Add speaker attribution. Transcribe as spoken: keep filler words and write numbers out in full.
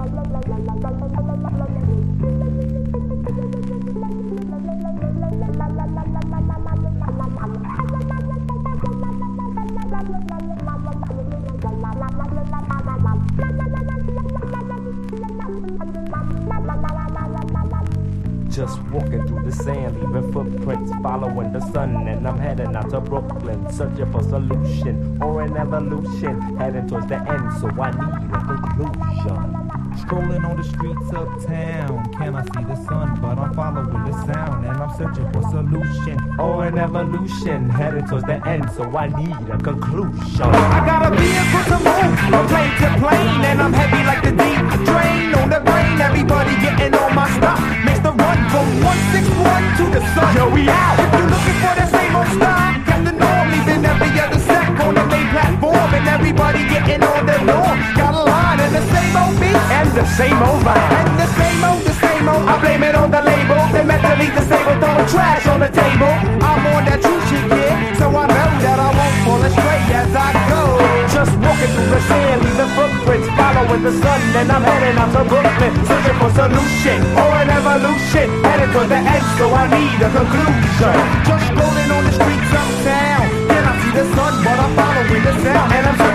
Speaker 1: Just walking through the sand, leaving footprints, following the sun, and I'm heading out to Brooklyn, searching for solution or an evolution, heading towards the end, so I need a conclusion.
Speaker 2: Strolling on the streets uptown, can I see the sun? But I'm following the sound, and I'm searching for solution
Speaker 1: or an evolution, heading towards the end, so I need a conclusion.
Speaker 3: I got a vehicle to move from plane to plane, and I'm heavy like the deep drain on the brain. Everybody getting on my stuff, makes the run from one six one to the sun. Yo, we out. If you looking for the same old style, got the norm, leaving every other sec on the main platform, and everybody getting on the norm. Got a line and the same old beat
Speaker 1: And the same old vibe.
Speaker 3: and the same old, the same old. I blame it on the label. They mentally disabled, throwing trash on the table. I'm on that true shit, yeah, so I know that I won't fall astray as I go.
Speaker 1: Just walking through the sand, leaving footprints, following the sun, and I'm heading out to Brooklyn, searching for solution or an evolution, heading towards the end, so I need a conclusion.
Speaker 3: Just rolling on the streets uptown, then I see the sun, but I'm following the sound, and I'm